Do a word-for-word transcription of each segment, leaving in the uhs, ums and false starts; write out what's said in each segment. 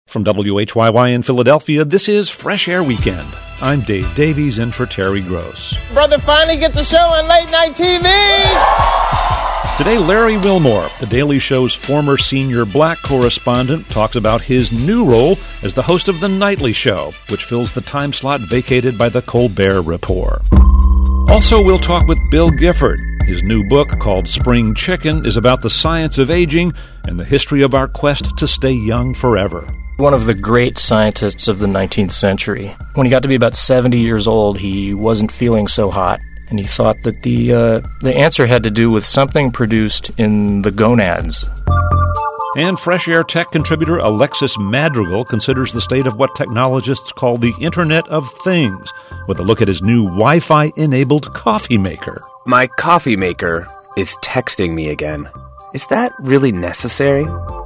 From W H Y Y in Philadelphia, this is Fresh Air Weekend. I'm Dave Davies in for Terry Gross. Brother finally gets a show on late night T V! Today, Larry Wilmore, The Daily Show's former senior black correspondent, talks about his new role as the host of The Nightly Show, which fills the time slot vacated by The Colbert Report. Also, we'll talk with Bill Gifford. His new book, called Spring Chicken, is about the science of aging and the history of our quest to stay young forever. One of the great scientists of the nineteenth century. When he got to be about seventy years old, he wasn't feeling so hot, and he thought that the uh, the answer had to do with something produced in the gonads. And Fresh Air Tech contributor Alexis Madrigal considers the state of what technologists call the Internet of Things, with a look at his new Wi-Fi-enabled coffee maker. My coffee maker is texting me again. Is that really necessary?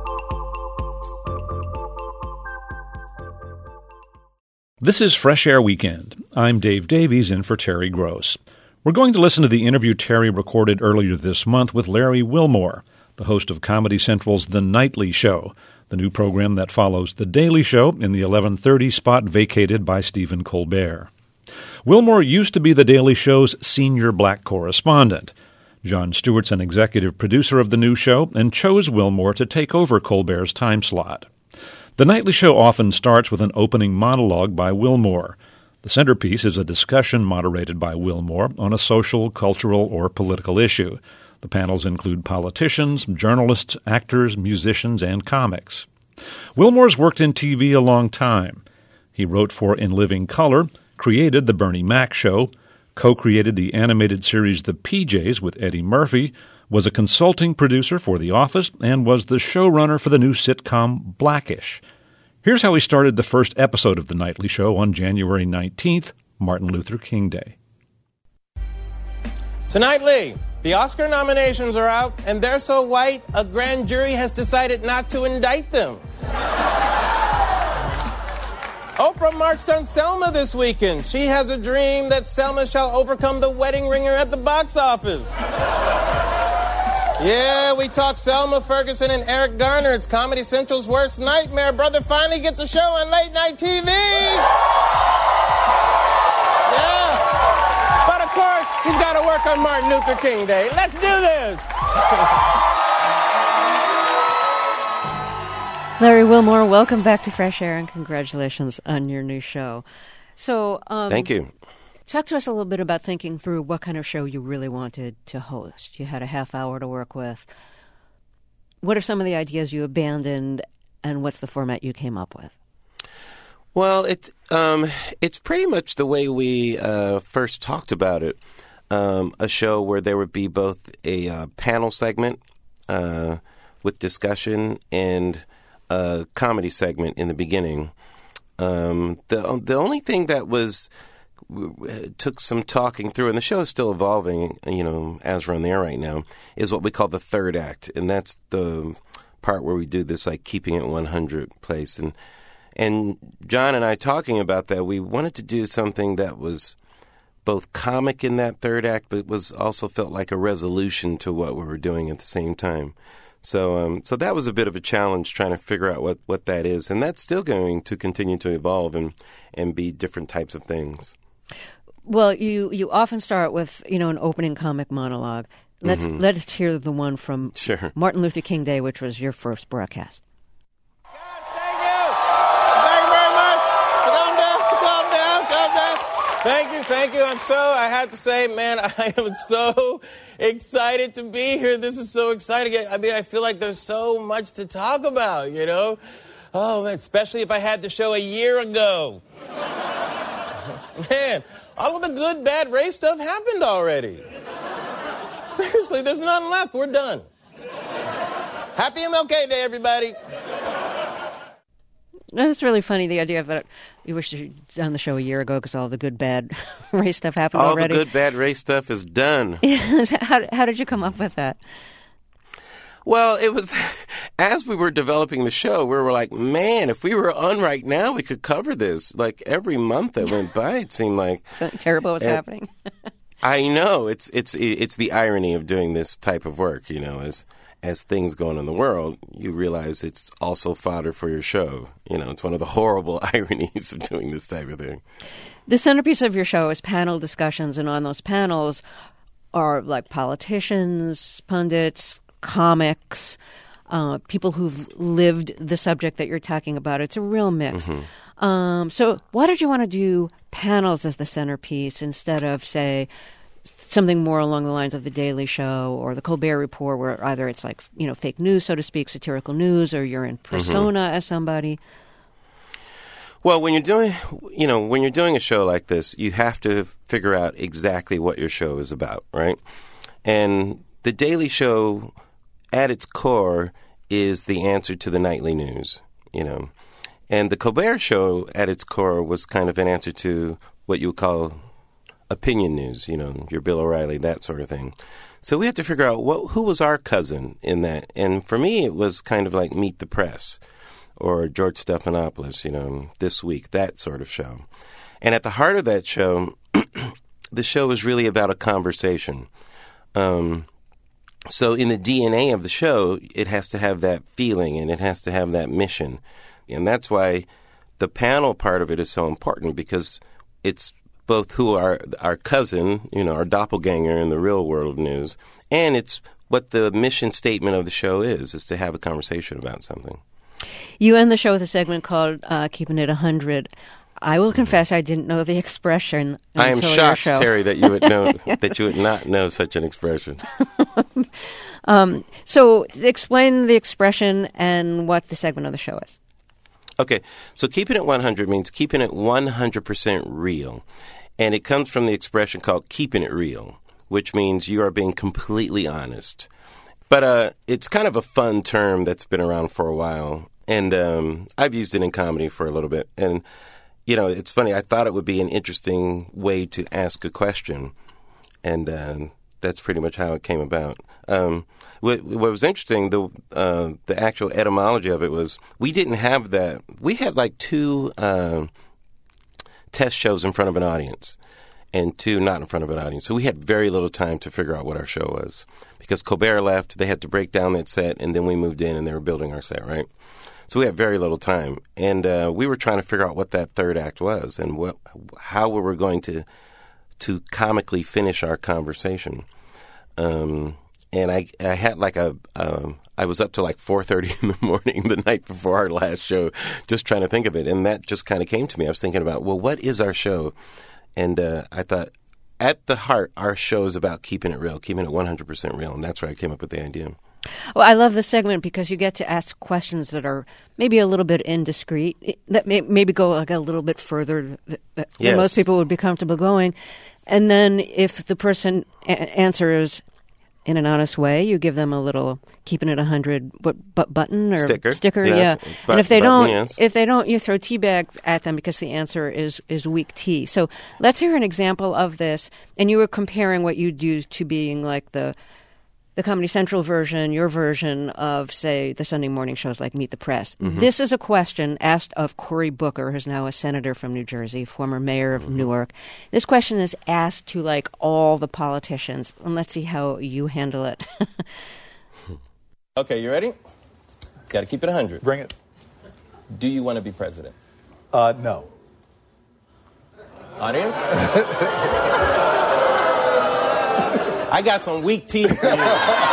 This is Fresh Air Weekend. I'm Dave Davies in for Terry Gross. We're going to listen to the interview Terry recorded earlier this month with Larry Wilmore, the host of Comedy Central's The Nightly Show, the new program that follows The Daily Show in the eleven thirty spot vacated by Stephen Colbert. Wilmore used to be The Daily Show's senior black correspondent. Jon Stewart's an executive producer of the new show and chose Wilmore to take over Colbert's time slot. The Nightly Show often starts with an opening monologue by Wilmore. The centerpiece is a discussion moderated by Wilmore on a social, cultural, or political issue. The panels include politicians, journalists, actors, musicians, and comics. Wilmore's worked in T V a long time. He wrote for In Living Color, created The Bernie Mac Show, co-created the animated series The P Js with Eddie Murphy, was a consulting producer for The Office, and was the showrunner for the new sitcom Blackish. Here's how he started the first episode of The Nightly Show on January nineteenth, Martin Luther King Day. Tonight, Lee, the Oscar nominations are out, and they're so white, a grand jury has decided not to indict them. Oprah marched on Selma this weekend. She has a dream that Selma shall overcome the wedding ringer at the box office. Yeah, we talk Selma, Ferguson, and Eric Garner. It's Comedy Central's worst nightmare. Brother finally gets a show on late night T V. Yeah. But of course, he's got to work on Martin Luther King Day. Let's do this. Larry Wilmore, welcome back to Fresh Air, and congratulations on your new show. So, um, Thank you. Talk to us a little bit about thinking through what kind of show you really wanted to host. You had a half hour to work with. What are some of the ideas you abandoned, and what's the format you came up with? Well, it, um, it's pretty much the way we uh, first talked about it. Um, a show where there would be both a uh, panel segment uh, with discussion and a comedy segment in the beginning. Um, the the only thing that was took some talking through, and the show is still evolving, you know, as we're on the air right now, is what we call the third act, and that's the part where we do this like keeping it one hundred place. And and John and I talking about that, we wanted to do something that was both comic in that third act, but was also felt like a resolution to what we were doing at the same time. So um, so that was a bit of a challenge trying to figure out what, what that is. And that's still going to continue to evolve and, and be different types of things. Well, you, you often start with, you know, an opening comic monologue. Let's Mm-hmm. let's hear the one from Sure. Martin Luther King Day, which was your first broadcast. Thank you. Thank you very much. Calm down, calm down, calm down. Thank you, thank you. I'm so, I have to say, man, I am so excited to be here. This is so exciting. I mean, I feel like there's so much to talk about, you know? Oh, man, especially if I had the show a year ago. Man, all of the good, bad race stuff happened already. Seriously, there's none left. We're done. Happy M L K Day, everybody. That's really funny, the idea that you wish you'd done the show a year ago because all the good, bad race stuff happened All already. the good, bad race stuff is done. how, how did you come up with that? Well, it was, as we were developing the show, we were like, man, if we were on right now, we could cover this. Like, every month that went by, it seemed like... Something terrible was and, happening. I know. It's it's it's the irony of doing this type of work, you know, as as things go on in the world, you realize it's also fodder for your show. You know, it's one of the horrible ironies of doing this type of thing. The centerpiece of your show is panel discussions, and on those panels are like politicians, pundits, comics, uh, people who've lived the subject that you're talking about. It's a real mix. Mm-hmm. Um, so why did you want to do panels as the centerpiece instead of, say, something more along the lines of The Daily Show or The Colbert Report, where either it's like, you know, fake news, so to speak, satirical news, or you're in persona mm-hmm. as somebody? Well, when you're doing, you know, when you're doing a show like this, you have to figure out exactly what your show is about, right? And The Daily Show, at its core, is the answer to the nightly news, you know. And The Colbert Show, at its core, was kind of an answer to what you would call opinion news, you know, your Bill O'Reilly, that sort of thing. So we had to figure out what, who was our cousin in that. And for me, it was kind of like Meet the Press or George Stephanopoulos, you know, This Week, that sort of show. And at the heart of that show, the show is really about a conversation. Um, so in the D N A of the show, it has to have that feeling and it has to have that mission. And that's why the panel part of it is so important, because it's both who our our cousin, you know, our doppelganger in the real world of news, and it's what the mission statement of the show is, is to have a conversation about something. You end the show with a segment called uh, Keeping It one hundred. I will confess I didn't know the expression until I am shocked, your show. Terry, that you would know that you would not know such an expression. um, so explain the expression and what the segment of the show is. Okay, so keeping it one hundred means keeping it one hundred percent real. And it comes from the expression called keeping it real, which means you are being completely honest. But uh, it's kind of a fun term that's been around for a while. And um, I've used it in comedy for a little bit. And, you know, it's funny. I thought it would be an interesting way to ask a question. And uh, that's pretty much how it came about. Um, what, what was interesting, the uh, the actual etymology of it was we didn't have that. We had like two uh, test shows in front of an audience and two not in front of an audience. So we had very little time to figure out what our show was. Because Colbert left, they had to break down that set, and then we moved in and they were building our set, right? So we had very little time. And uh, we were trying to figure out what that third act was and what how we were going to, to comically finish our conversation. Um And I, I had like a, um, I was up till like four thirty in the morning the night before our last show, just trying to think of it. And that just kind of came to me. I was thinking about, well, what is our show? And uh, I thought, at the heart, our show is about keeping it real, keeping it one hundred percent real. And that's where I came up with the idea. Well, I love this segment because you get to ask questions that are maybe a little bit indiscreet, that may, maybe go like a little bit further than Yes. most people would be comfortable going. And then if the person a- answers in an honest way, you give them a little keeping it one hundred what, but button or Sticker. sticker, Yes. yeah. But- and if they button, don't, yes. if they don't, you throw tea bags at them because the answer is is weak tea. So let's hear an example of this. And you were comparing what you do to being like the the Comedy Central version, your version of, say, the Sunday morning shows like Meet the Press. Mm-hmm. This is a question asked of Cory Booker, who's now a senator from New Jersey, former mayor of mm-hmm. Newark. This question is asked to, like, all the politicians. And let's see how you handle it. Okay, you ready? Got to keep it one hundred. Bring it. Do you want to be president? Uh, no. Audience? I got some weak tea for you.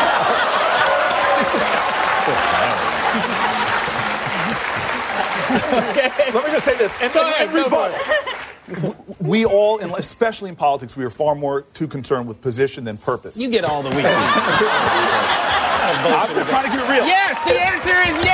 Let me just say this. And, Go and ahead, everybody, go for we all, in- especially in politics, we are far more too concerned with position than purpose. You get all the weak tea. I'm just trying to keep it real. Yes, the answer is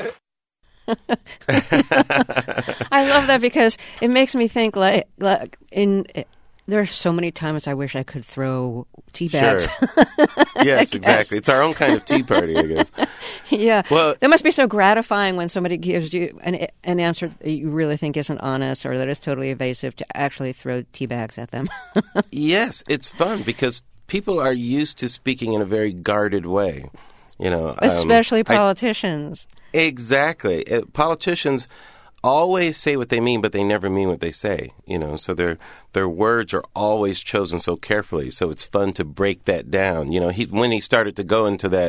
yes. I love that because it makes me think like, like in there are so many times I wish I could throw tea bags. Sure. Yes, exactly. It's our own kind of tea party, I guess. Yeah. Well, that must be so gratifying when somebody gives you an, an answer that you really think isn't honest or that is totally evasive to actually throw tea bags at them. yes, it's fun because people are used to speaking in a very guarded way. You know, um, especially I- politicians. Exactly. Uh, politicians always say what they mean, but they never mean what they say. You know, so their their words are always chosen so carefully. So it's fun to break that down. You know, he when he started to go into that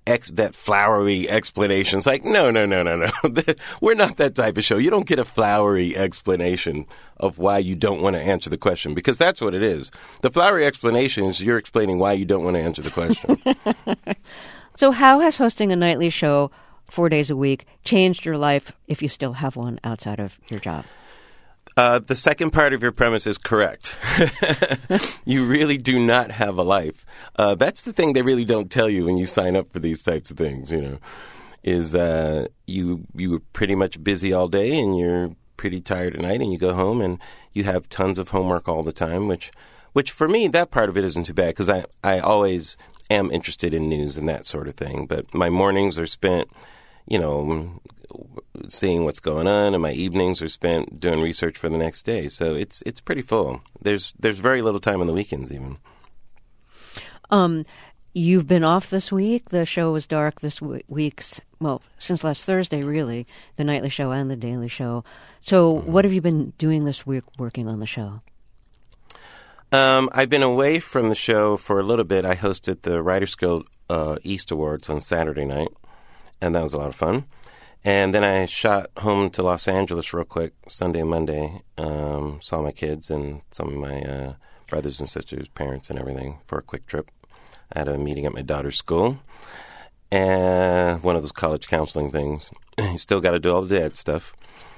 ex- that flowery explanation. It's like, no, no, no, no, no. We're not that type of show. You don't get a flowery explanation of why you don't want to answer the question, because that's what it is. The flowery explanation is you're explaining why you don't want to answer the question. So how has hosting a nightly show four days a week changed your life, if you still have one outside of your job? Uh, the second part of your premise is correct. You really do not have a life. Uh, that's the thing they really don't tell you when you sign up for these types of things, you know, is uh, you you were pretty much busy all day and you're pretty tired at night and you go home and you have tons of homework all the time, which, which for me, that part of it isn't too bad because I, I always am interested in news and that sort of thing. But my mornings are spent, you know, seeing what's going on, and my evenings are spent doing research for the next day. So it's it's pretty full. There's there's very little time on the weekends even. Um, you've been off this week. The show was dark this w- week's well since last Thursday, really. The nightly show and the daily show. So, mm-hmm. What have you been doing this week working on the show? Um, I've been away from the show for a little bit. I hosted the Writers Guild uh, East Awards on Saturday night, and that was a lot of fun. And then I shot home to Los Angeles real quick Sunday and Monday, um, saw my kids and some of my uh, brothers and sisters, parents and everything for a quick trip. I had a meeting at my daughter's school, and one of those college counseling things. You still got to do all the dad stuff.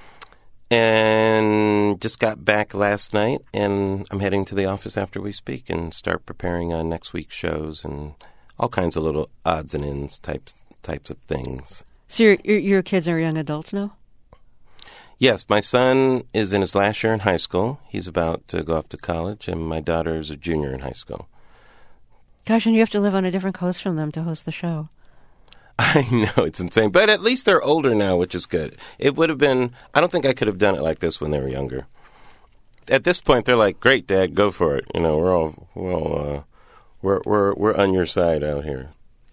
And just got back last night, and I'm heading to the office after we speak and start preparing on next week's shows and all kinds of little odds and ends types types of things. So your, your your kids are young adults now? Yes, my son is in his last year in high school. He's about to go off to college, and my daughter is a junior in high school. Gosh, and you have to live on a different coast from them to host the show. I know, it's insane. But at least they're older now, which is good. It would have been, I don't think I could have done it like this when they were younger. At this point, they're like, great, Dad, go for it. You know, we're all, we're all, uh, we're, we're, we're on your side out here.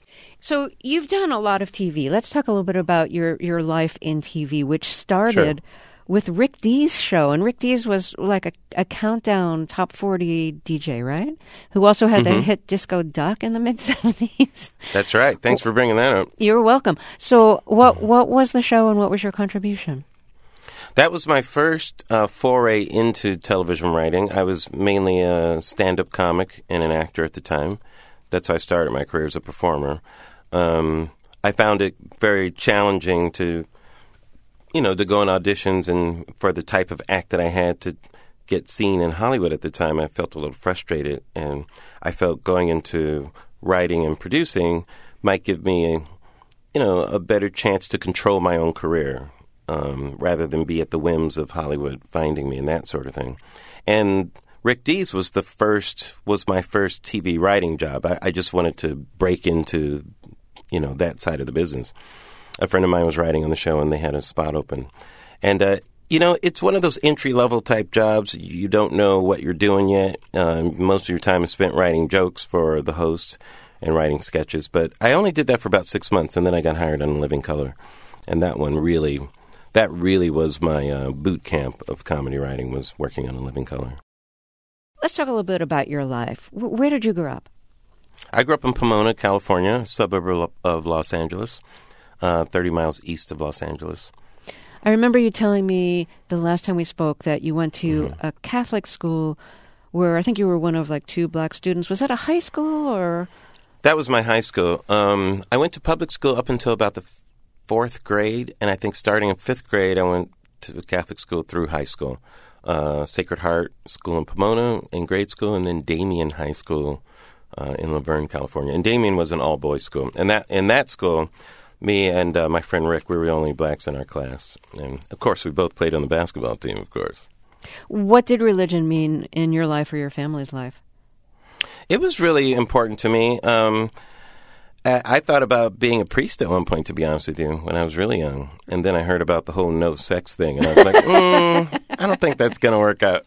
So you've done a lot of T V. Let's talk a little bit about your, your life in T V, which started Sure. with Rick Dees' show. And Rick Dees was like a, a countdown top forty D J, right? Who also had Mm-hmm. the hit Disco Duck in the mid-seventies. That's right. Thanks for bringing that up. You're welcome. So what what was the show and what was your contribution? That was my first uh, foray into television writing. I was mainly a stand-up comic and an actor at the time. That's how I started my career as a performer. Um, I found it very challenging to, you know, to go on auditions and for the type of act that I had to get seen in Hollywood at the time. I felt a little frustrated, and I felt going into writing and producing might give me, a, you know, a better chance to control my own career um, rather than be at the whims of Hollywood finding me and that sort of thing. And Rick Dees was the first, was my first T V writing job. I, I just wanted to break into, you know, that side of the business. A friend of mine was writing on the show, and they had a spot open. And, uh, you know, it's one of those entry-level type jobs. You don't know what you're doing yet. Um, most of your time is spent writing jokes for the host and writing sketches. But I only did that for about six months, and then I got hired on Living Color. And that one really, that really was my uh, boot camp of comedy writing, was working on A Living Color. Let's talk a little bit about your life. Where did you grow up? I grew up in Pomona, California, a suburb of Los Angeles, uh, thirty miles east of Los Angeles. I remember you telling me the last time we spoke that you went to Mm-hmm. a Catholic school where I think you were one of like two black students. Was that a high school or? That was my high school. Um, I went to public school up until about the f- fourth grade, and I think starting in fifth grade, I went to the Catholic school through high school. Uh, Sacred Heart School in Pomona in grade school, and then Damien High School uh, in Laverne, California. And Damien was an all-boys school. And that in that school, me and uh, my friend Rick, we were the only blacks in our class. And, of course, we both played on the basketball team, of course. What did religion mean in your life or your family's life? It was really important to me. Um, I, I thought about being a priest at one point, to be honest with you, when I was really young. And then I heard about the whole no sex thing, and I was like, mm, I don't think that's going to work out.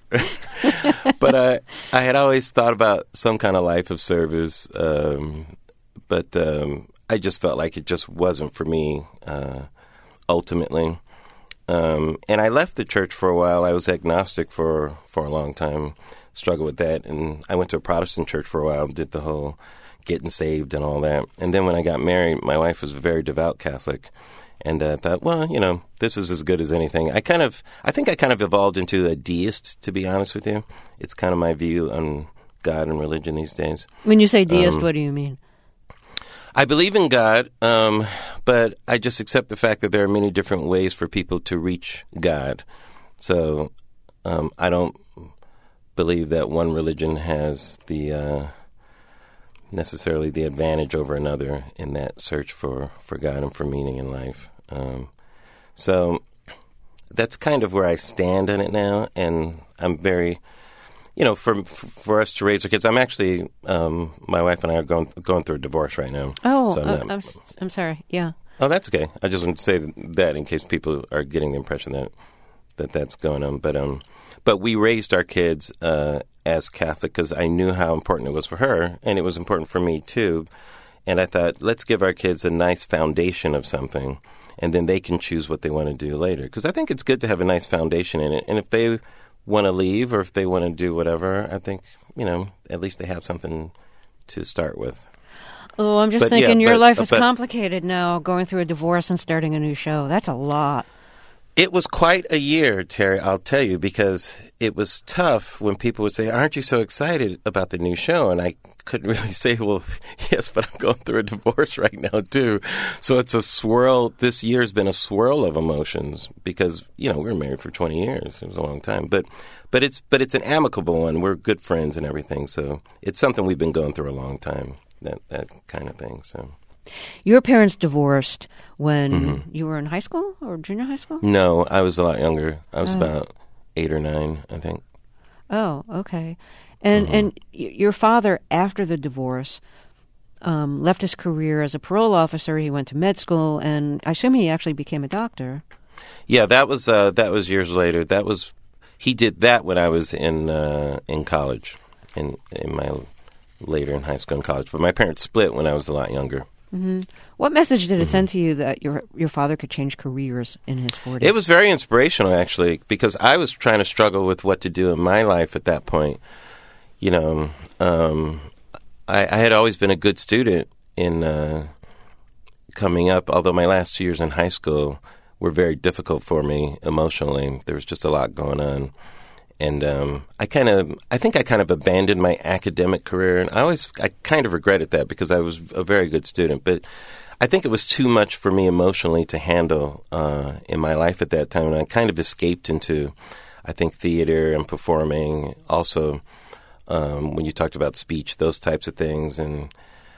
But uh, I had always thought about some kind of life of service, um, but um, I just felt like it just wasn't for me uh, ultimately. Um, and I left the church for a while. I was agnostic for, for a long time, struggled with that. And I went to a Protestant church for a while, did the whole getting saved and all that. And then when I got married, my wife was a very devout Catholic. And I uh, thought, well, you know, this is as good as anything. I kind of, I think I kind of evolved into a deist, to be honest with you. It's kind of my view on God and religion these days. When you say deist, um, what do you mean? I believe in God, um, but I just accept the fact that there are many different ways for people to reach God. So um, I don't believe that one religion has the uh, necessarily the advantage over another in that search for, for God and for meaning in life. Um, so that's kind of where I stand in it now, and I'm very, you know, for for us to raise our kids. I'm actually, um, my wife and I are going going through a divorce right now. Oh, so I'm, uh, not, I'm s- I'm sorry. Yeah. Oh, that's okay. I just want to say that in case people are getting the impression that that that's going on. But um, but we raised our kids uh, as Catholic because I knew how important it was for her, and it was important for me too. And I thought, let's give our kids a nice foundation of something, and then they can choose what they want to do later. Because I think it's good to have a nice foundation in it. And if they want to leave or if they want to do whatever, I think, you know, at least they have something to start with. Oh, I'm just But, thinking yeah, your but- life is but- complicated now, going through a divorce and starting a new show. That's a lot. It was quite a year, Terry, I'll tell you, because it was tough when people would say, aren't you so excited about the new show? And I couldn't really say, well, yes, but I'm going through a divorce right now, too. So it's a swirl. This year's been a swirl of emotions because, you know, we were married for twenty years. It was a long time. But but it's but it's an amicable one. We're good friends and everything. So it's something we've been going through a long time, that, that kind of thing. So. Your parents divorced when Mm-hmm. you were in high school or junior high school? No, I was a lot younger. I was Oh. about eight or nine, I think. Oh, okay. And Mm-hmm. and y- your father, after the divorce, um, left his career as a parole officer. He went to med school, and I assume he actually became a doctor. Yeah, that was uh, that was years later. That was he did that when I was in uh, in college, in in my later in high school and college. But my parents split when I was a lot younger. What message did it Mm-hmm. send to you that your your father could change careers in his forties? It was very inspirational, actually, because I was trying to struggle with what to do in my life at that point. You know, um, I, I had always been a good student in uh, coming up, although my last two years in high school were very difficult for me emotionally. There was just a lot going on. And um, I kind of, I think I kind of abandoned my academic career, and I always, I kind of regretted that because I was a very good student. But I think it was too much for me emotionally to handle uh, in my life at that time, and I kind of escaped into, I think, theater and performing. Also, um, when you talked about speech, those types of things, and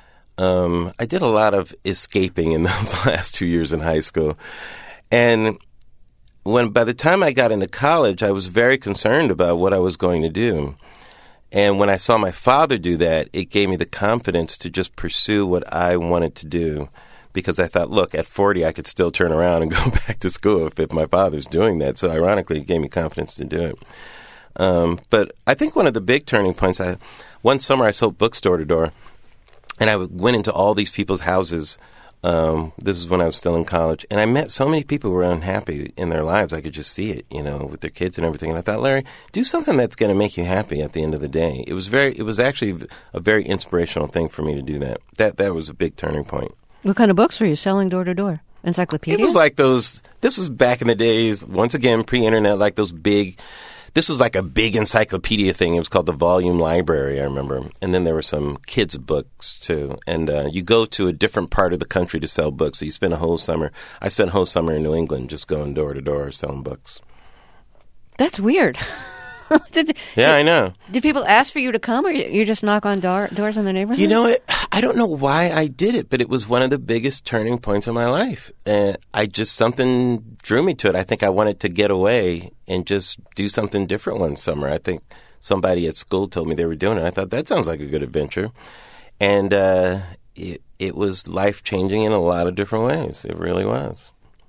um, I did a lot of escaping in those last two years in high school, and. When by the time I got into college, I was very concerned about what I was going to do. And when I saw my father do that, it gave me the confidence to just pursue what I wanted to do. Because I thought, look, at forty, I could still turn around and go back to school if, if my father's doing that. So ironically, it gave me confidence to do it. Um, but I think one of the big turning points, I, one summer I sold books door to door. And I went into all these people's houses. Um, this is when I was still in college, and I met so many people who were unhappy in their lives. I could just see it, you know, with their kids and everything. And I thought, Larry, do something that's going to make you happy at the end of the day. It was very, it was actually a very inspirational thing for me to do that. That that was a big turning point. What kind of books were you selling door to door? Encyclopedias? It was like those. This was back in the days. Once again, pre-internet, like those big. This was like a big encyclopedia thing. It was called the Volume Library, I remember. And then there were some kids' books, too. And uh, you go to a different part of the country to sell books. So you spend a whole summer. I spent a whole summer in New England just going door to door selling books. That's weird. did, Yeah, did, I know. Did people ask for you to come, or you, you just knock on door, doors in the neighborhood? You know what? I don't know why I did it, but it was one of the biggest turning points in my life. And I just, something drew me to it. I think I wanted to get away and just do something different one summer. I think somebody at school told me they were doing it. I thought, that sounds like a good adventure. And uh, it, it was life-changing in a lot of different ways. It really was.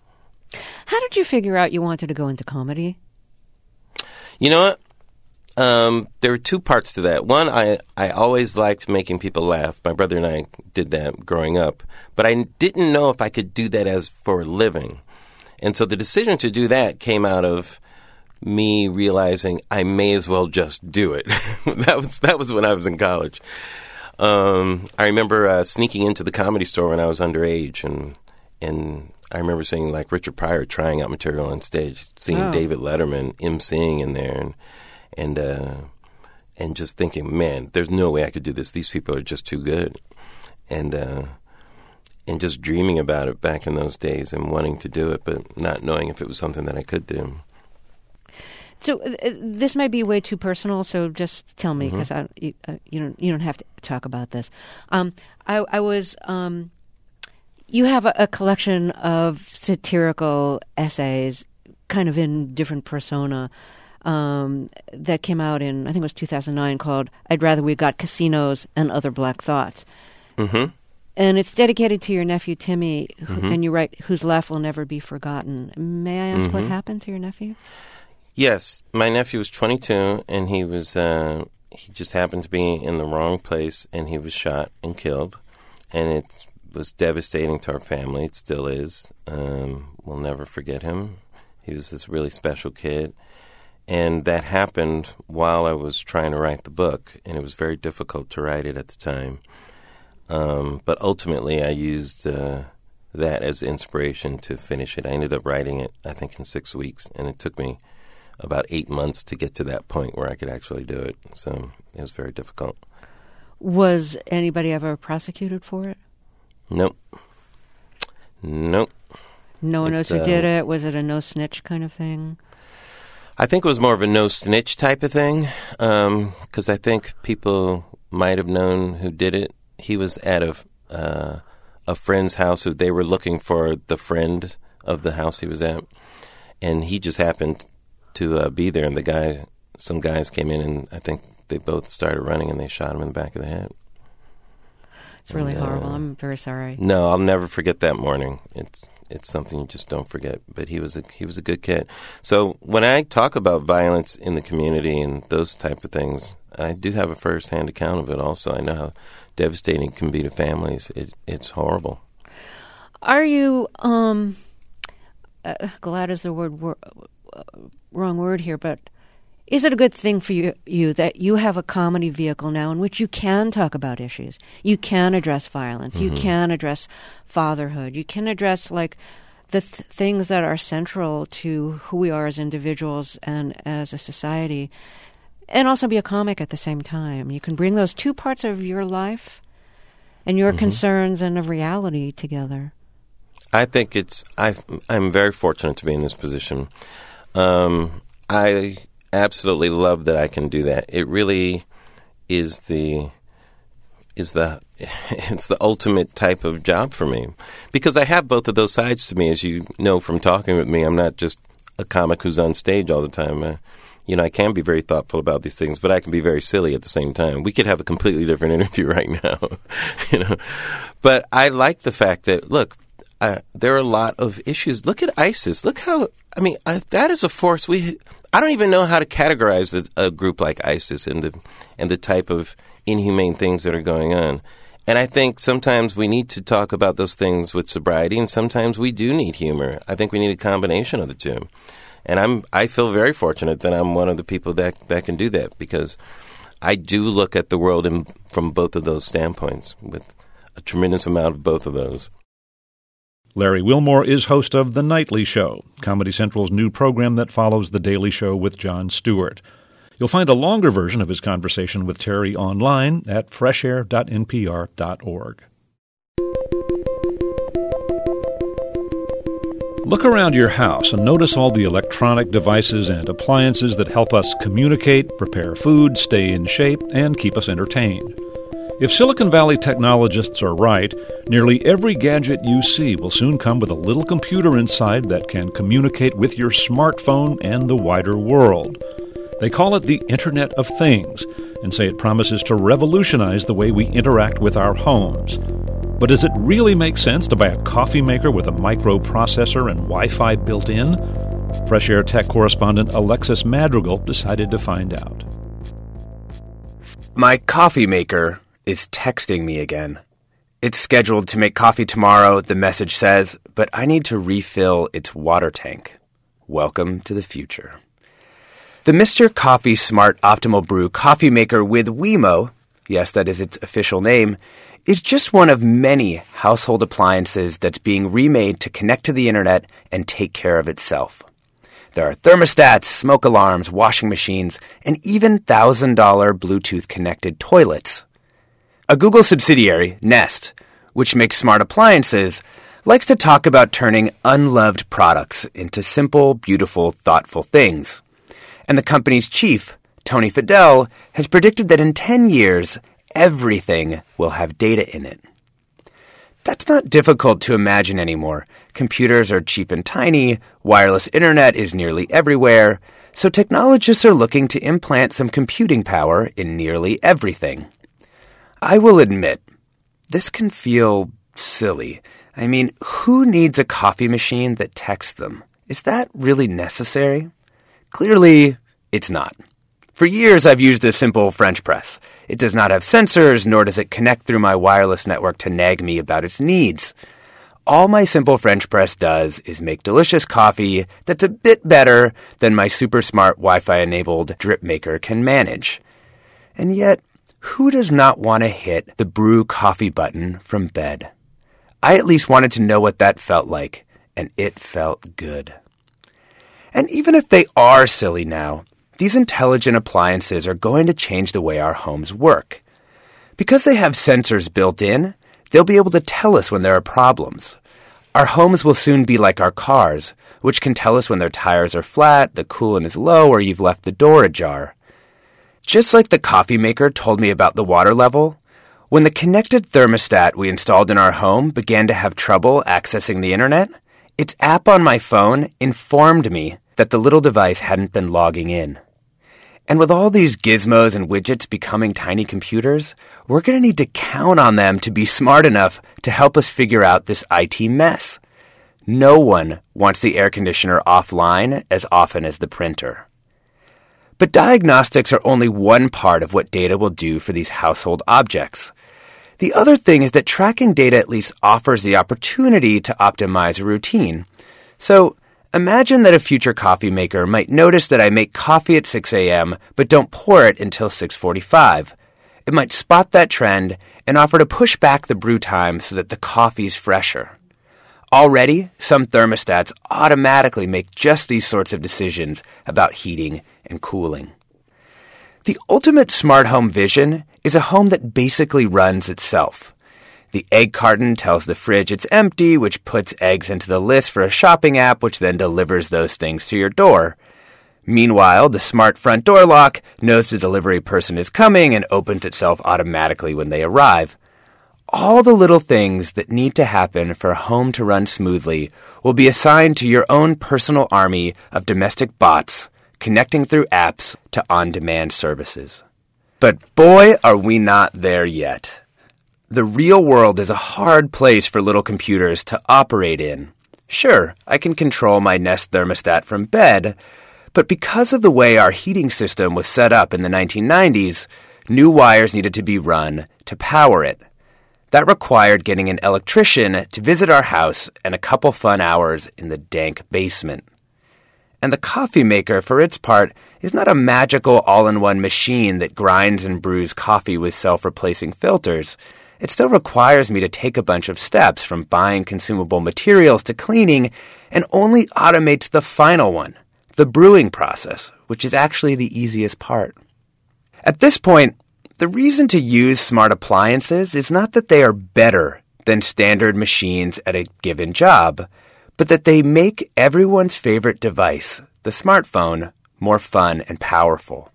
How did you figure out you wanted to go into comedy? You know what? Um, there were two parts to that. One, I, I always liked making people laugh. My brother and I did that growing up. But I didn't know if I could do that as for a living. And so the decision to do that came out of me realizing I may as well just do it. that was that was when I was in college. Um, I remember uh, sneaking into the Comedy Store when I was underage, and and I remember seeing like Richard Pryor trying out material on stage, seeing Oh. David Letterman emceeing in there, and and uh, and just thinking, man, there's no way I could do this. These people are just too good, and uh, and just dreaming about it back in those days and wanting to do it, but not knowing if it was something that I could do. So uh, this might be way too personal. So just tell me, because mm-hmm. you, uh, you don't you don't have to talk about this. Um, I, I was um, you have a, a collection of satirical essays, kind of in different persona, um, that came out in I think it was two thousand nine, called "I'd Rather We Got Casinos and Other Black Thoughts," Mm-hmm. and it's dedicated to your nephew Timmy, who, Mm-hmm. and you write, "Whose laugh will never be forgotten." May I ask Mm-hmm. what happened to your nephew? Yes, my nephew was twenty-two, and he was uh, he just happened to be in the wrong place, and he was shot and killed, and it was devastating to our family. It still is. Um, we'll never forget him. He was this really special kid, and that happened while I was trying to write the book, and it was very difficult to write it at the time. Um, but ultimately, I used uh, that as inspiration to finish it. I ended up writing it, I think, in six weeks, and it took me about eight months to get to that point where I could actually do it. So it was very difficult. Was anybody ever prosecuted for it? Nope. Nope. No one It, knows who uh, did it? Was it a no snitch kind of thing? I think it was more of a no snitch type of thing, because I think people might have known who did it. He was at a, uh, a friend's house. They were looking for the friend of the house he was at, and he just happened to uh, be there, and the guy, some guys came in, and I think they both started running, and they shot him in the back of the head. It's really And, uh, horrible. I'm very sorry. No, I'll never forget that morning. It's it's something you just don't forget. But he was a he was a good kid. So when I talk about violence in the community and those type of things, I do have a first-hand account of it. Also, I know how devastating it can be to families. It, it's horrible. Are you um, uh, glad is the word wor- uh, wrong word here, but is it a good thing for you, you that you have a comedy vehicle now in which you can talk about issues? You can address violence. Mm-hmm. You can address fatherhood. You can address like the th- things that are central to who we are as individuals and as a society, and also be a comic at the same time. You can bring those two parts of your life and your mm-hmm. concerns and of reality together. I think it's I I'm very fortunate to be in this position. Um, I absolutely love that I can do that. It really is the is the it's the ultimate type of job for me, because I have both of those sides to me. As you know from talking with me, I'm not just a comic who's on stage all the time. Uh, you know, I can be very thoughtful about these things, but I can be very silly at the same time. We could have a completely different interview right now, you know. But I like the fact that, look, uh, there are a lot of issues. Look at ISIS. Look how, I mean, uh, that is a force we. I don't even know how to categorize a, a group like ISIS and the and the type of inhumane things that are going on. And I think sometimes we need to talk about those things with sobriety, and sometimes we do need humor. I think we need a combination of the two. And I'm I feel very fortunate that I'm one of the people that, that can do that, because I do look at the world in, from both of those standpoints, with a tremendous amount of both of those. Larry Wilmore is host of The Nightly Show, Comedy Central's new program that follows The Daily Show with Jon Stewart. You'll find a longer version of his conversation with Terry online at fresh air dot n p r dot org. Look around your house and notice all the electronic devices and appliances that help us communicate, prepare food, stay in shape, and keep us entertained. If Silicon Valley technologists are right, nearly every gadget you see will soon come with a little computer inside that can communicate with your smartphone and the wider world. They call it the Internet of Things and say it promises to revolutionize the way we interact with our homes. But does it really make sense to buy a coffee maker with a microprocessor and Wi-Fi built in? Fresh Air Tech correspondent Alexis Madrigal decided to find out. My coffee maker is texting me again. It's scheduled to make coffee tomorrow, the message says, but I need to refill its water tank. Welcome to the future. The Mister Coffee Smart Optimal Brew coffee maker with Wemo yes, that is its official name, is just one of many household appliances that's being remade to connect to the internet and take care of itself. There are thermostats, smoke alarms, washing machines, and even one thousand dollars Bluetooth-connected toilets. A Google subsidiary, Nest, which makes smart appliances, likes to talk about turning unloved products into simple, beautiful, thoughtful things. And the company's chief, Tony Fadell, has predicted that in ten years, everything will have data in it. That's not difficult to imagine anymore. Computers are cheap and tiny, wireless internet is nearly everywhere, so technologists are looking to implant some computing power in nearly everything. I will admit, this can feel silly. I mean, who needs a coffee machine that texts them? Is that really necessary? Clearly, it's not. For years, I've used a simple French press. It does not have sensors, nor does it connect through my wireless network to nag me about its needs. All my simple French press does is make delicious coffee that's a bit better than my super smart Wi-Fi-enabled drip maker can manage. And yet, who does not want to hit the brew coffee button from bed? I at least wanted to know what that felt like, and it felt good. And even if they are silly now, these intelligent appliances are going to change the way our homes work. Because they have sensors built in, they'll be able to tell us when there are problems. Our homes will soon be like our cars, which can tell us when their tires are flat, the coolant is low, or you've left the door ajar. Just like the coffee maker told me about the water level, when the connected thermostat we installed in our home began to have trouble accessing the internet, its app on my phone informed me that the little device hadn't been logging in. And with all these gizmos and widgets becoming tiny computers, we're going to need to count on them to be smart enough to help us figure out this I T mess. No one wants the air conditioner offline as often as the printer. But diagnostics are only one part of what data will do for these household objects. The other thing is that tracking data at least offers the opportunity to optimize a routine. So imagine that a future coffee maker might notice that I make coffee at six a.m. but don't pour it until six forty-five. It might spot that trend and offer to push back the brew time so that the coffee's fresher. Already, some thermostats automatically make just these sorts of decisions about heating and cooling. The ultimate smart home vision is a home that basically runs itself. The egg carton tells the fridge it's empty, which puts eggs into the list for a shopping app, which then delivers those things to your door. Meanwhile, the smart front door lock knows the delivery person is coming and opens itself automatically when they arrive. All the little things that need to happen for a home to run smoothly will be assigned to your own personal army of domestic bots connecting through apps to on-demand services. But boy, are we not there yet. The real world is a hard place for little computers to operate in. Sure, I can control my Nest thermostat from bed, but because of the way our heating system was set up in the nineteen nineties, new wires needed to be run to power it. That required getting an electrician to visit our house and a couple fun hours in the dank basement. And the coffee maker, for its part, is not a magical all-in-one machine that grinds and brews coffee with self-replacing filters. It still requires me to take a bunch of steps from buying consumable materials to cleaning and only automates the final one, the brewing process, which is actually the easiest part. At this point, the reason to use smart appliances is not that they are better than standard machines at a given job, but that they make everyone's favorite device, the smartphone, more fun and powerful.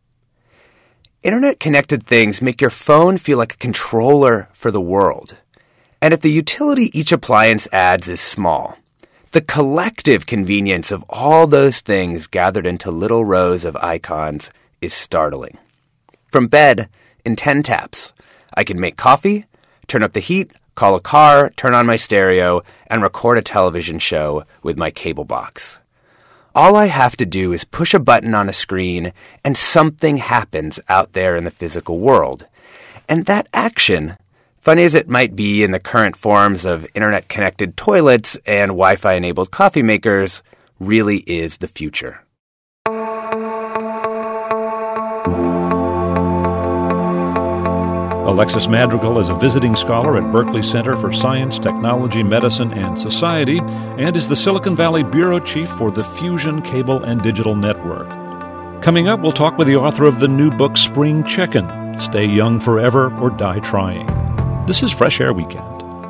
Internet-connected things make your phone feel like a controller for the world. And if the utility each appliance adds is small, the collective convenience of all those things gathered into little rows of icons is startling. From bed, in ten taps, I can make coffee, turn up the heat, call a car, turn on my stereo, and record a television show with my cable box. All I have to do is push a button on a screen, and something happens out there in the physical world. And that action, funny as it might be in the current forms of internet-connected toilets and Wi-Fi-enabled coffee makers, really is the future. Alexis Madrigal is a visiting scholar at Berkeley Center for Science, Technology, Medicine, and Society, and is the Silicon Valley Bureau Chief for the Fusion Cable and Digital Network. Coming up, we'll talk with the author of the new book, Spring Chicken, Stay Young Forever or Die Trying. This is Fresh Air Weekend.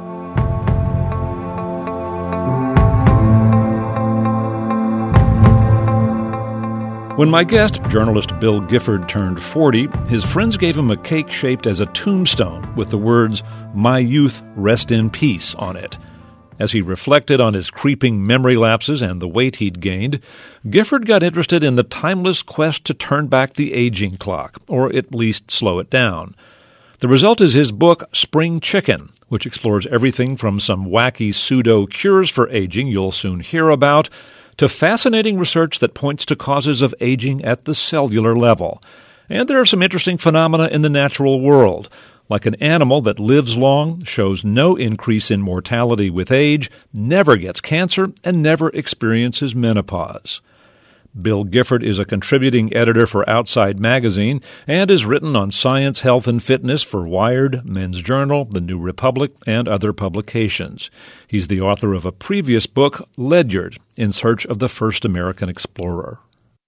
When my guest, journalist Bill Gifford, turned forty, his friends gave him a cake shaped as a tombstone with the words, "My youth, rest in peace," on it. As he reflected on his creeping memory lapses and the weight he'd gained, Gifford got interested in the timeless quest to turn back the aging clock, or at least slow it down. The result is his book, Spring Chicken, which explores everything from some wacky pseudo-cures for aging you'll soon hear about, to fascinating research that points to causes of aging at the cellular level. And there are some interesting phenomena in the natural world, like an animal that lives long, shows no increase in mortality with age, never gets cancer, and never experiences menopause. Bill Gifford is a contributing editor for Outside Magazine and has written on science, health, and fitness for Wired, Men's Journal, The New Republic, and other publications. He's the author of a previous book, Ledyard, In Search of the First American Explorer.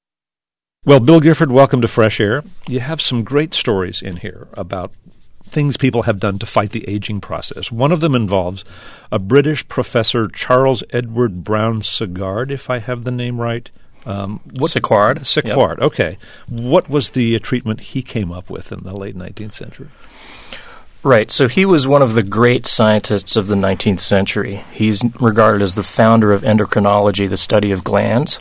Well, Bill Gifford, welcome to Fresh Air. You have some great stories in here about things people have done to fight the aging process. One of them involves a British professor, Charles Edward Brown Sequard, if I have the name right. Um, what, Sequard. Sequard, yep. Okay. What was the uh, treatment he came up with in the late nineteenth century? Right. So he was one of the great scientists of the nineteenth century. He's regarded as the founder of endocrinology, the study of glands.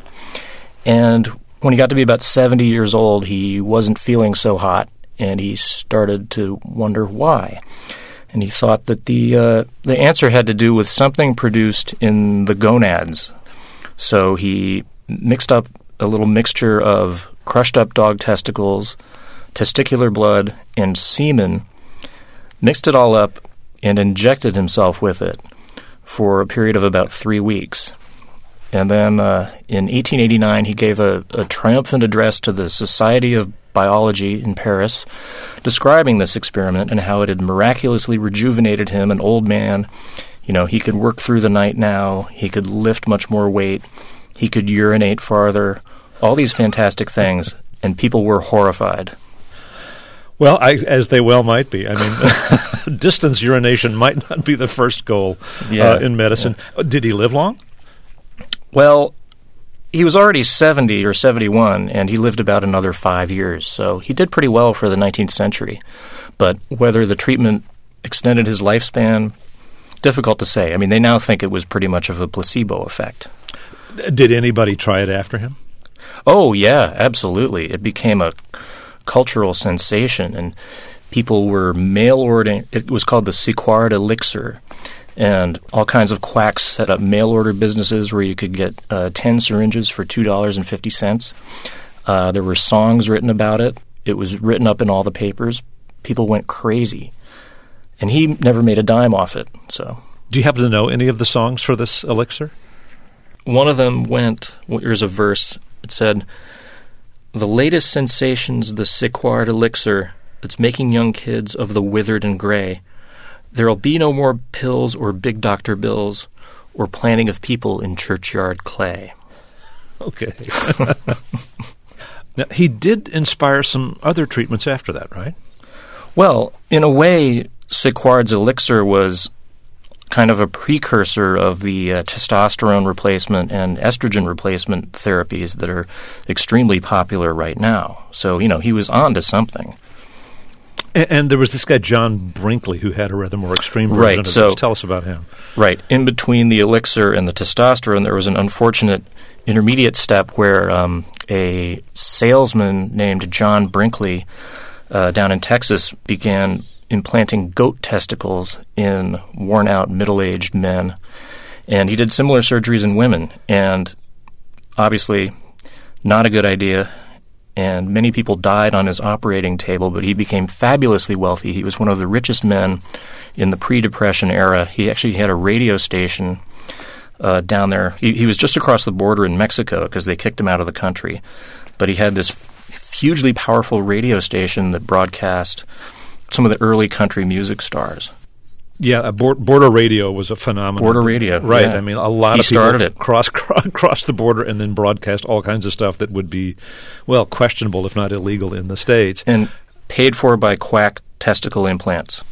And when he got to be about seventy years old, he wasn't feeling so hot, and he started to wonder why. And he thought that the uh, the answer had to do with something produced in the gonads. So he mixed up a little mixture of crushed up dog testicles, testicular blood, and semen, mixed it all up, and injected himself with it for a period of about three weeks. And then uh, in eighteen eighty-nine, he gave a, a triumphant address to the Society of Biology in Paris, describing this experiment and how it had miraculously rejuvenated him, an old man. You know, he could work through the night now, he could lift much more weight, he could urinate farther, all these fantastic things, and people were horrified. Well, I, as they well might be. I mean, distance urination might not be the first goal yeah, uh, in medicine. Yeah. Did he live long? Well, he was already seventy or seventy-one, and he lived about another five years, so he did pretty well for the nineteenth century. But whether the treatment extended his lifespan, difficult to say. I mean, they now think it was pretty much of a placebo effect. Did anybody try it after him? Oh, yeah, absolutely. It became a cultural sensation, and people were mail-ordering. It was called the Sequard Elixir, and all kinds of quacks set up mail-order businesses where you could get uh, ten syringes for two dollars and fifty cents. Uh, there were songs written about it. It was written up in all the papers. People went crazy, and he never made a dime off it. So, do you happen to know any of the songs for this elixir? One of them went, well, here's a verse. It said, "The latest sensation's the Sequard Elixir that's making young kids of the withered and gray. There'll be no more pills or big doctor bills or planting of people in churchyard clay." Okay. Now, he did inspire some other treatments after that, right? Well, in a way, Sequard's elixir was kind of a precursor of the uh, testosterone replacement and estrogen replacement therapies that are extremely popular right now. So, you know, he was on to something. And, and there was this guy, John Brinkley, who had a rather more extreme version right, of so, this. Tell us about him. Right. In between the elixir and the testosterone, there was an unfortunate intermediate step where um, a salesman named John Brinkley uh, down in Texas began implanting goat testicles in worn-out middle-aged men. And he did similar surgeries in women. And obviously, not a good idea. And many people died on his operating table, but he became fabulously wealthy. He was one of the richest men in the pre-Depression era. He actually had a radio station uh, down there. He, he was just across the border in Mexico because they kicked him out of the country. But he had this hugely powerful radio station that broadcast some of the early country music stars. Yeah, uh, border radio was a phenomenon. Border radio, right? Yeah. I mean, a lot he of people started it. cross cross the border and then broadcast all kinds of stuff that would be, well, questionable if not illegal in the States, and paid for by quack testicle implants.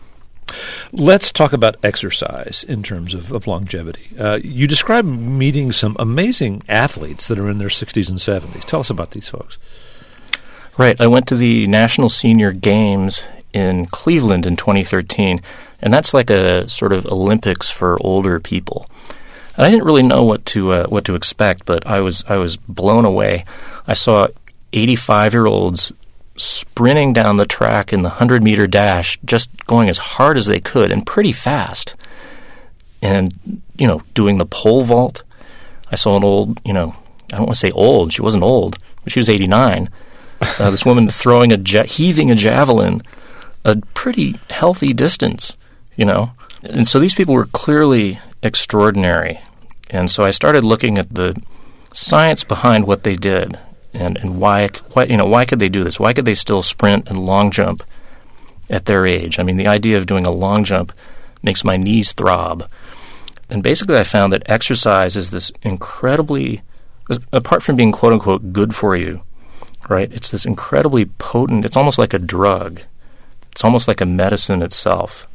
Let's talk about exercise in terms of, of longevity. Uh, you describe meeting some amazing athletes that are in their sixties and seventies. Tell us about these folks. Right. I went to the National Senior Games in Cleveland in twenty thirteen, and that's like a sort of Olympics for older people. And I didn't really know what to uh, what to expect, but I was I was blown away. I saw eighty-five-year-olds sprinting down the track in the hundred-meter dash, just going as hard as they could and pretty fast. And, you know, doing the pole vault. I saw an old, you know, I don't want to say old. She wasn't old, but she was eighty-nine. Uh, this woman throwing a, ja- heaving a javelin a pretty healthy distance, you know. And so these people were clearly extraordinary. And so I started looking at the science behind what they did. And, and why, why, you know, why could they do this? Why could they still sprint and long jump at their age? I mean, the idea of doing a long jump makes my knees throb. And basically I found that exercise is this incredibly, apart from being quote-unquote good for you, right, it's this incredibly potent, it's almost like a drug. It's almost like a medicine itself.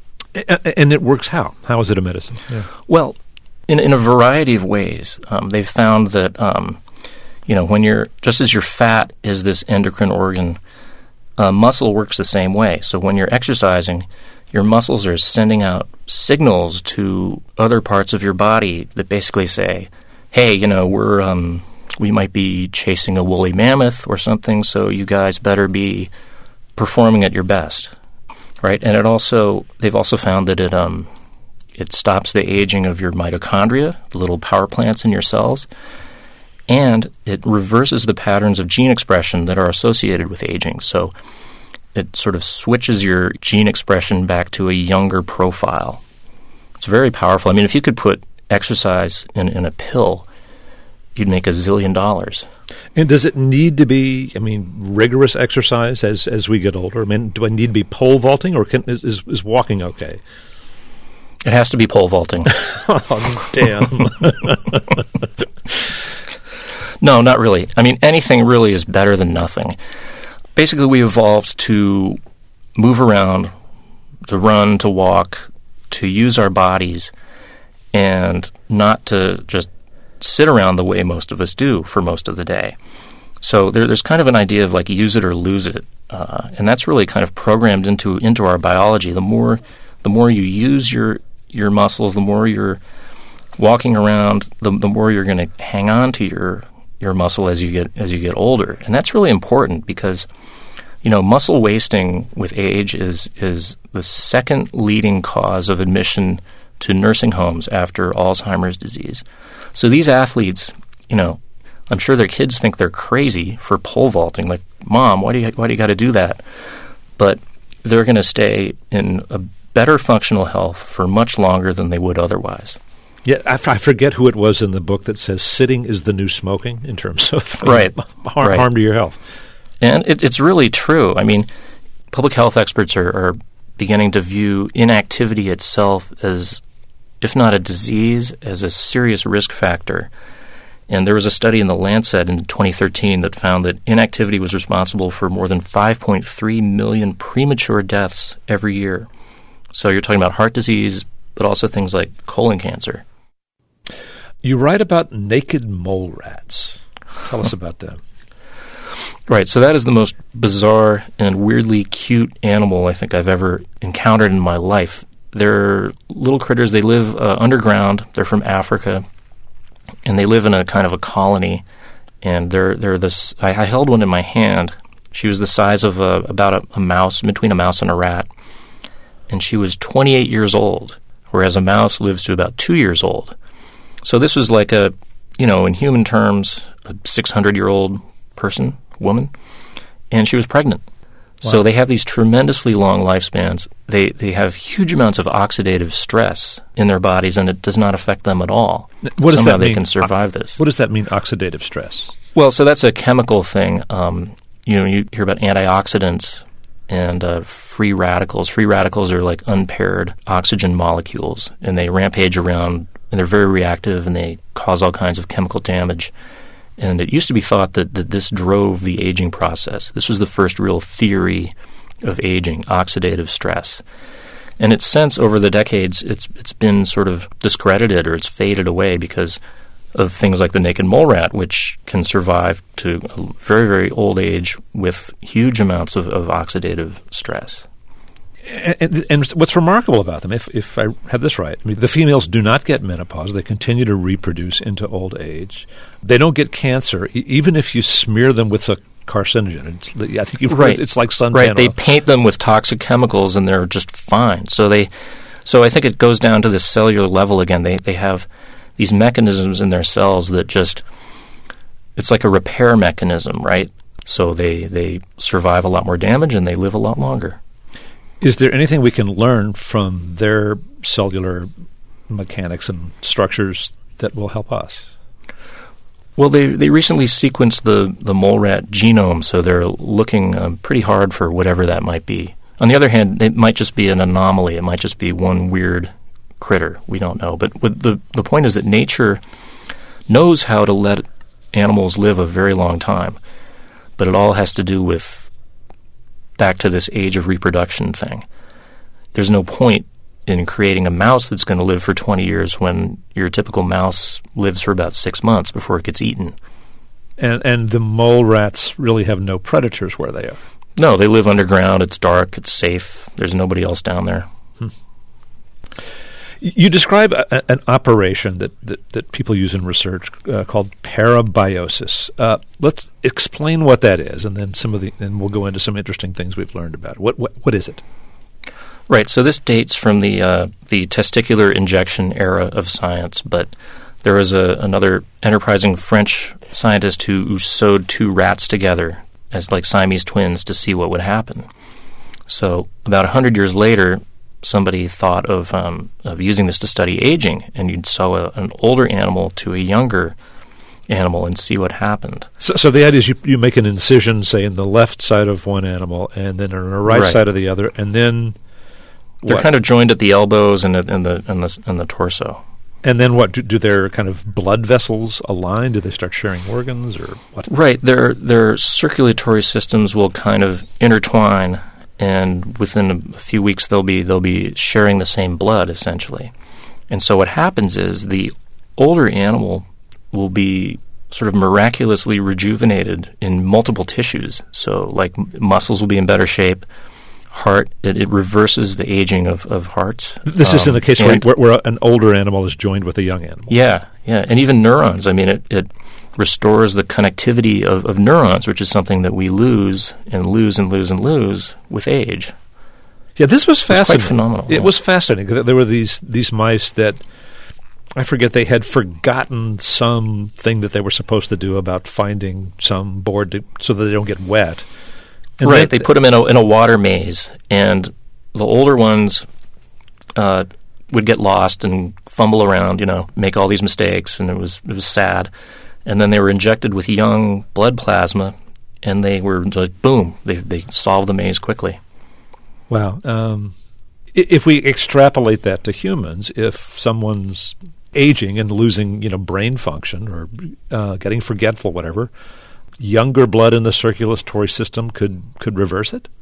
And it works how? How is it a medicine? Yeah. Well, in, in a variety of ways. Um, they've found that... Um, You know, when you're, just as your fat is this endocrine organ, uh, muscle works the same way. So when you're exercising, your muscles are sending out signals to other parts of your body that basically say, hey, you know, we're, um, we might be chasing a woolly mammoth or something, so you guys better be performing at your best, right? And it also, they've also found that it, um, it stops the aging of your mitochondria, the little power plants in your cells. And it reverses the patterns of gene expression that are associated with aging. So it sort of switches your gene expression back to a younger profile. It's very powerful. I mean, if you could put exercise in, in a pill, you'd make a zillion dollars. And does it need to be, I mean, rigorous exercise as, as we get older? I mean, do I need to be pole vaulting, or can, is, is walking okay? It has to be pole vaulting. Oh, damn. No, not really. I mean, anything really is better than nothing. Basically, we evolved to move around, to run, to walk, to use our bodies, and not to just sit around the way most of us do for most of the day. So there, there's kind of an idea of like use it or lose it, uh, and that's really kind of programmed into into our biology. The more the more you use your your muscles, the more you're walking around, the, the more you're going to hang on to your your muscle as you get as you get older. And that's really important because, you know, muscle wasting with age is is the second leading cause of admission to nursing homes after Alzheimer's disease. So these athletes, you know, I'm sure their kids think they're crazy for pole vaulting. Like, Mom, why do you why do you got to do that? But they're going to stay in a better functional health for much longer than they would otherwise. Yeah, I, f- I forget who it was in the book that says sitting is the new smoking in terms of right. harm, right. harm to your health. And it, it's really true. I mean, public health experts are, are beginning to view inactivity itself as, if not a disease, as a serious risk factor. And there was a study in The Lancet in twenty thirteen that found that inactivity was responsible for more than five point three million premature deaths every year. So you're talking about heart disease, but also things like colon cancer. You write about naked mole rats. Tell us about them. Right, so that is the most bizarre and weirdly cute animal I think I've ever encountered in my life. They're little critters. They live uh, underground. They're from Africa, and they live in a kind of a colony. And they're they're this. I, I held one in my hand. She was the size of a, about a, a mouse, between a mouse and a rat, and she was twenty-eight years old, whereas a mouse lives to about two years old. So this was like a, you know, in human terms, a six hundred year old person, woman, and she was pregnant. Wow. So they have these tremendously long lifespans. They they have huge amounts of oxidative stress in their bodies, and it does not affect them at all. What does Somehow that mean? They can survive this. What does that mean, oxidative stress? Well, so that's a chemical thing. Um, you know, you hear about antioxidants, and uh, free radicals. Free radicals are like unpaired oxygen molecules, and they rampage around, and they're very reactive, and they cause all kinds of chemical damage. And it used to be thought that, that this drove the aging process. This was the first real theory of aging, oxidative stress. And it's since, over the decades, it's it's been sort of discredited, or it's faded away because of things like the naked mole rat, which can survive to a very, very old age with huge amounts of, of oxidative stress. And, and what's remarkable about them, if, if I have this right, I mean, the females do not get menopause. They continue to reproduce into old age. They don't get cancer, e- even if you smear them with a carcinogen. It's, I think you right. It's like suntan Right. They oil. paint them with toxic chemicals, and they're just fine. So they, so I think it goes down to this cellular level again. They they have these mechanisms in their cells that just, it's like a repair mechanism, right? So they they survive a lot more damage, and they live a lot longer. Is there anything we can learn from their cellular mechanics and structures that will help us? Well, they they recently sequenced the, the mole rat genome, so they're looking um, pretty hard for whatever that might be. On the other hand, it might just be an anomaly. It might just be one weird critter. We don't know. But with the, the point is that nature knows how to let animals live a very long time, but it all has to do with back to this age of reproduction thing. There's no point in creating a mouse that's going to live for twenty years when your typical mouse lives for about six months before it gets eaten. And and the mole rats really have no predators where they are. No, they live underground. It's dark. It's safe. There's nobody else down there. Hmm. You describe a, an operation that, that, that people use in research uh, called parabiosis. Uh, let's explain what that is, and then some of the, and we'll go into some interesting things we've learned about it. What what, what is it? Right. So this dates from the uh, the testicular injection era of science, but there was a, another enterprising French scientist who, who sewed two rats together as like Siamese twins to see what would happen. So about a hundred years later, somebody thought of um, of using this to study aging, and you'd sew a, an older animal to a younger animal and see what happened. So, so the idea is you, you make an incision, say, in the left side of one animal, and then on the right, right. side of the other, and then they're what? kind of joined at the elbows and, at, and the and the and the torso. And then what? Do, do their kind of blood vessels align? Do they start sharing organs, or what? Right. Their their circulatory systems will kind of intertwine, and within a few weeks they'll be they'll be sharing the same blood essentially. And so what happens is the older animal will be sort of miraculously rejuvenated in multiple tissues. So like muscles will be in better shape. Heart, it, it reverses the aging of, of hearts. This um, is in the case where, where, where an older animal is joined with a young animal. Yeah, yeah. And even neurons. I mean, it, it restores the connectivity of, of neurons, which is something that we lose and lose and lose and lose with age. Yeah, this was fascinating. It's quite phenomenal. It yeah. was fascinating. There were these, these mice that, I forget, they had forgotten something that they were supposed to do about finding some board to, so that they don't get wet. And right, they, they put them in a in a water maze, and the older ones uh, would get lost and fumble around, you know, make all these mistakes, and it was it was sad. And then they were injected with young blood plasma, and they were like, boom, they they solved the maze quickly. Wow. Um, if we extrapolate that to humans, if someone's aging and losing, you know, brain function or uh, getting forgetful, whatever, younger blood in the circulatory system could, could reverse it?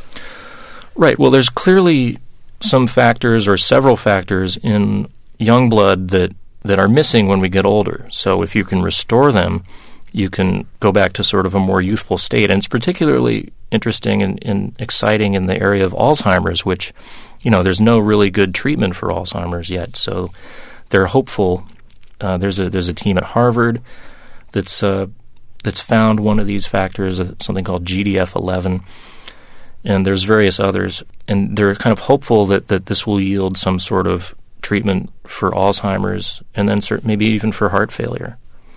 Right. Well, there's clearly some factors or several factors in young blood that, that are missing when we get older. So if you can restore them, you can go back to sort of a more youthful state. And it's particularly interesting and, and exciting in the area of Alzheimer's, which, you know, there's no really good treatment for Alzheimer's yet. So they're hopeful. Uh, there's a there's a team at Harvard that's uh, that's found one of these factors, uh, something called G D F eleven, and there's various others, and they're kind of hopeful that, that this will yield some sort of treatment for Alzheimer's and then cert- maybe even for heart failure.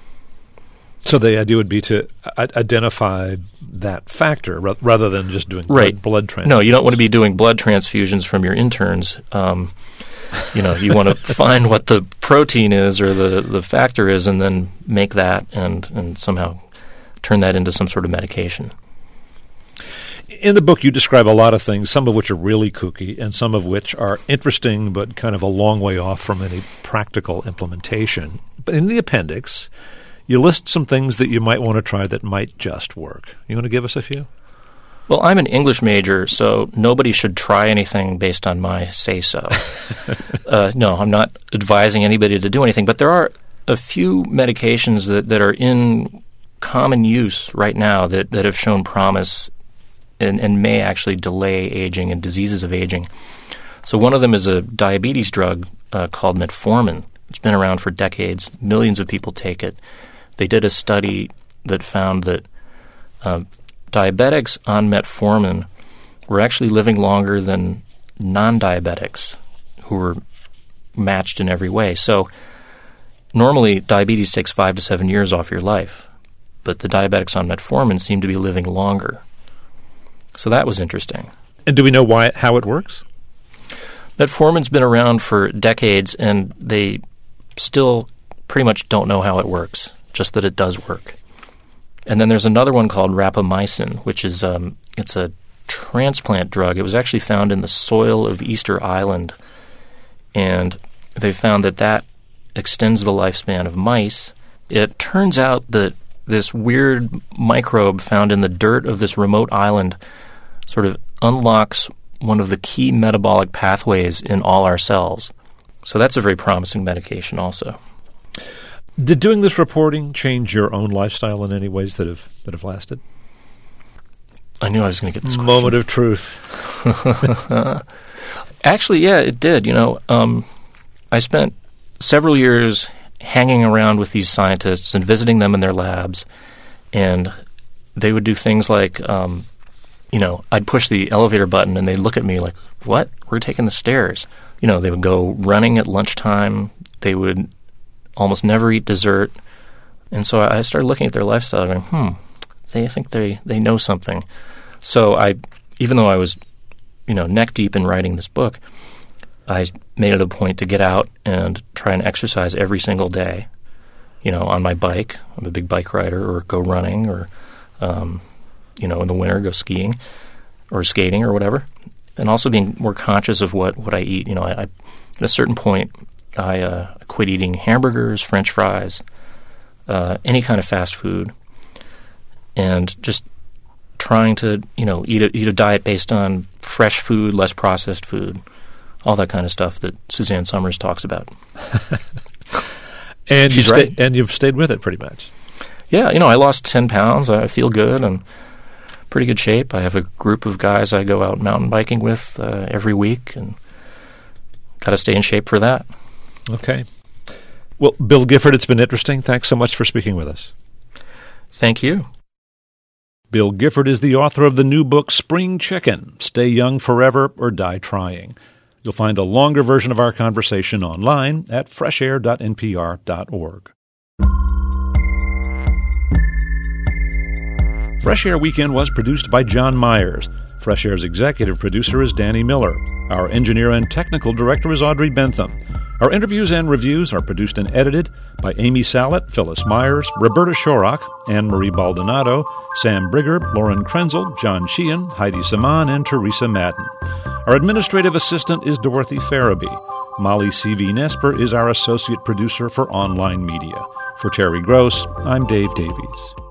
So the idea would be to uh, identify that factor ra- rather than just doing right. blood, blood transfusions. No, you don't want to be doing blood transfusions from your interns. Um, you know, you want to find what the protein is or the, the factor is and then make that and, and somehow turn that into some sort of medication. In the book, you describe a lot of things, some of which are really kooky and some of which are interesting but kind of a long way off from any practical implementation. But in the appendix, you list some things that you might want to try that might just work. You want to give us a few? Well, I'm an English major, so nobody should try anything based on my say-so. uh, no, I'm not advising anybody to do anything, but there are a few medications that, that are in common use right now that, that have shown promise and, and may actually delay aging and diseases of aging. So one of them is a diabetes drug uh, called metformin. It's been around for decades. Millions of people take it. They did a study that found that uh, diabetics on metformin were actually living longer than non-diabetics who were matched in every way. So normally diabetes takes five to seven years off your life, but the diabetics on metformin seem to be living longer. So that was interesting. And do we know why how it works? Metformin's been around for decades, and they still pretty much don't know how it works, just that it does work. And then there's another one called rapamycin, which is um, it's a transplant drug. It was actually found in the soil of Easter Island, and they found that that extends the lifespan of mice. It turns out that this weird microbe found in the dirt of this remote island sort of unlocks one of the key metabolic pathways in all our cells. So that's a very promising medication also. Did doing this reporting change your own lifestyle in any ways that have that have lasted? I knew I was going to get this Moment question. of truth. Actually, yeah, it did. You know, um, I spent several years hanging around with these scientists and visiting them in their labs, and they would do things like, um, you know, I'd push the elevator button and they'd look at me like, what? We're taking the stairs. You know, they would go running at lunchtime. They would almost never eat dessert. And so I started looking at their lifestyle and going, hmm, they think they, they know something. So I, even though I was, you know, neck deep in writing this book, I made it a point to get out and try and exercise every single day, you know, on my bike. I'm a big bike rider, or go running, or, um, you know, in the winter, go skiing or skating or whatever. And also being more conscious of what, what I eat. You know, I, I, at a certain point, I uh, quit eating hamburgers, French fries, uh, any kind of fast food, and just trying to, you know, eat a, eat a diet based on fresh food, less processed food, all that kind of stuff that Suzanne Somers talks about. and She's you right. sta- and you've stayed with it pretty much. Yeah, you know, I lost ten pounds. I feel good and pretty good shape. I have a group of guys I go out mountain biking with uh, every week, and got to stay in shape for that. Okay. Well, Bill Gifford, it's been interesting. Thanks so much for speaking with us. Thank you. Bill Gifford is the author of the new book, Spring Chicken, Stay Young Forever or Die Trying. You'll find a longer version of our conversation online at fresh air dot n p r dot org. Fresh Air Weekend was produced by John Myers. Fresh Air's executive producer is Danny Miller. Our engineer and technical director is Audrey Bentham. Our interviews and reviews are produced and edited by Amy Sallet, Phyllis Myers, Roberta Shorrock, Anne-Marie Baldonado, Sam Brigger, Lauren Krenzel, John Sheehan, Heidi Saman, and Teresa Madden. Our administrative assistant is Dorothy Farabee. Molly C V. Nesper is our associate producer for online media. For Terry Gross, I'm Dave Davies.